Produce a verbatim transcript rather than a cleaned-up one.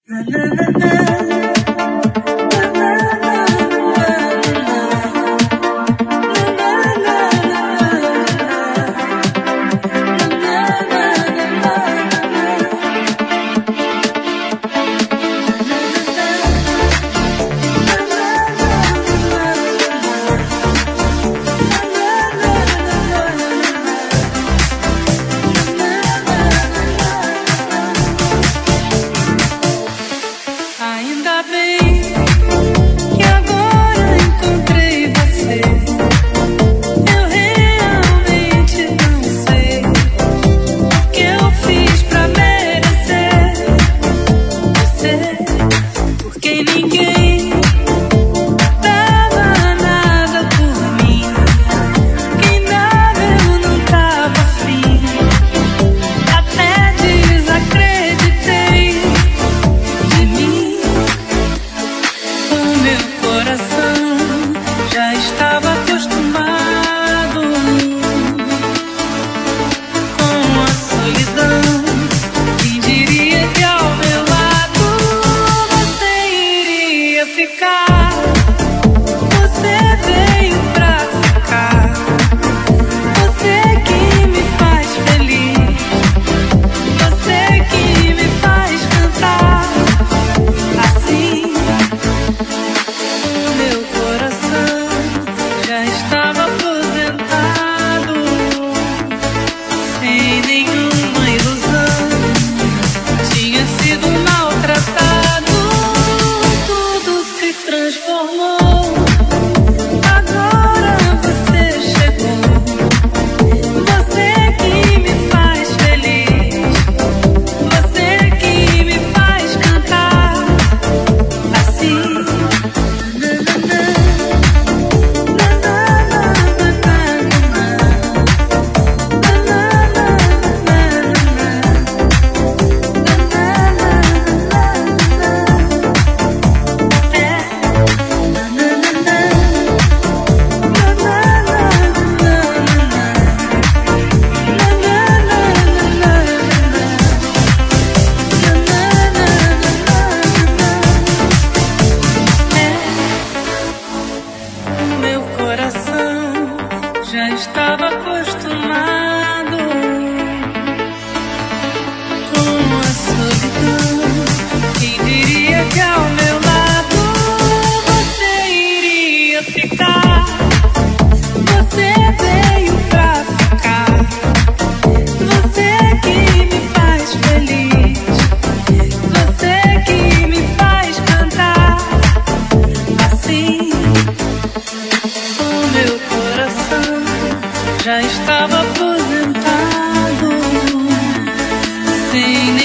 Ainda bem que agora encontrei você. Eu realmente não sei o que eu fiz pra merecer você, porque ninguém dava nada por mim. Quem dava eu não tava afim. Até desacreditei de mim. O meu coração já estava acostumado com a solidão. Quem diria que ao meu lado você iria ficar? Você veio pra ficar. Você que me faz feliz. Você que me faz cantar assim. Meu coração já estava aposentado, sem nenhuma ilusão. Tinha sido maltratado, tudo se transformou. Agora você chegou. Você que me faz feliz. Você que me faz cantar assim. Meu coração já estava acostumado com a solidão. Quem diria que ao meu lado você iria ficar? Você veio pra ficar. Você que me faz feliz. Você que me faz cantar assim. O meu coração já estava aposentado, sem